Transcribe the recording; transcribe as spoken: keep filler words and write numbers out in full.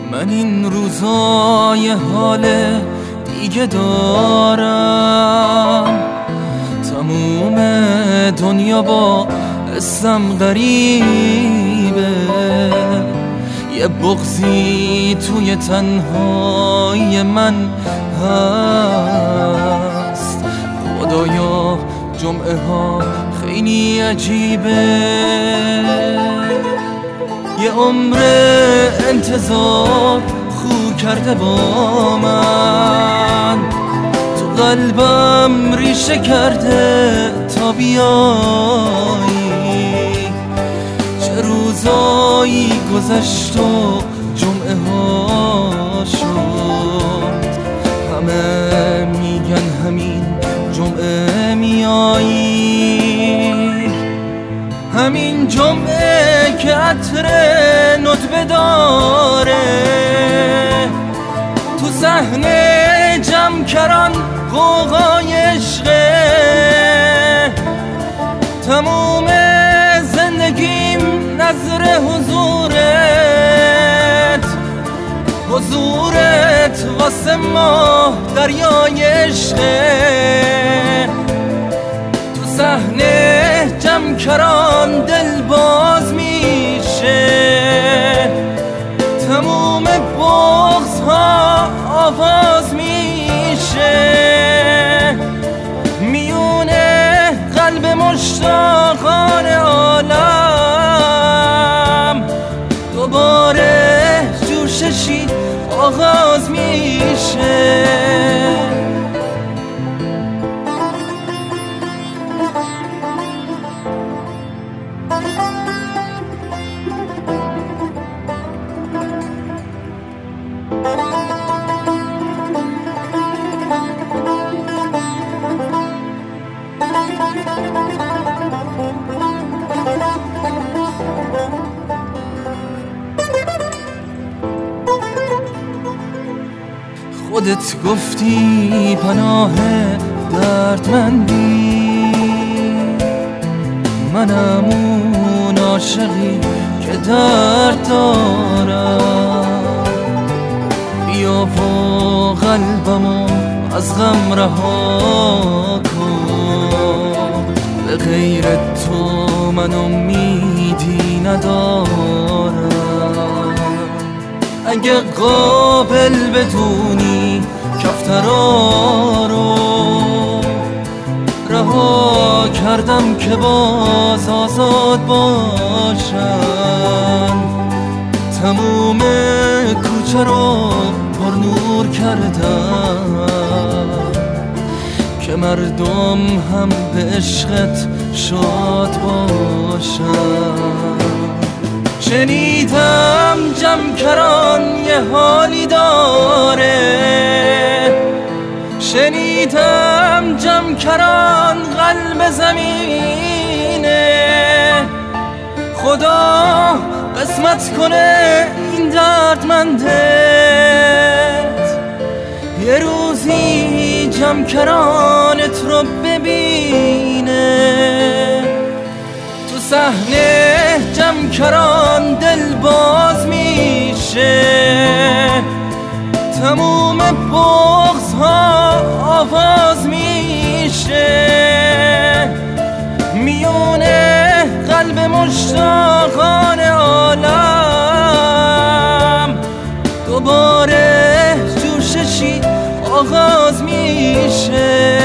من این روزای حال دیگه دارم، تموم دنیا با اسم غریبه، یه بغضی توی تنهایی من هست. خدایا جمعه ها خیلی عجیبه، یه عمر انتظار خو کرده با من، تو قلبم ریشه کرده تا بیایی. چه روزایی گذشت و جمعه ها شد، همه میگن همین جمعه میایی، همین جمعه که عطر ندبه داره، تو صحنه جمکران غوغای عشقه. تموم زندگیم نظر حضورت، حضورت واسه ما دریای عشقه. تو صحنه جمکران دل باز میشه، تموم بغض ها آواز میشه، میونه قلب مشتاقان عالم دوباره جوششی آغاز میشه. خودت گفتی پناه دردمندی، منم اون عاشقی که درد دارم. بیا و قلبمو از غم رها کن، به غیر تو من امیدی ندارم. اگه قابل بدونی کفترا رو رها کردم که باز آزاد باشن، تموم کوچه رو پر نور کردم که مردم هم به عشقت شاد باشن. شنیدم جمکران یه حالی داره، شنیدم جمکران قلب زمینه. خدا قسمت کنه این دردمندت، یه روزی جمکرانت رو ببینه. تو صحنه جمکران دل باز میشه، تموم بغض ها آواز میشه، میونه قلب مشتاقان عالم دوباره جوششی آغاز میشه.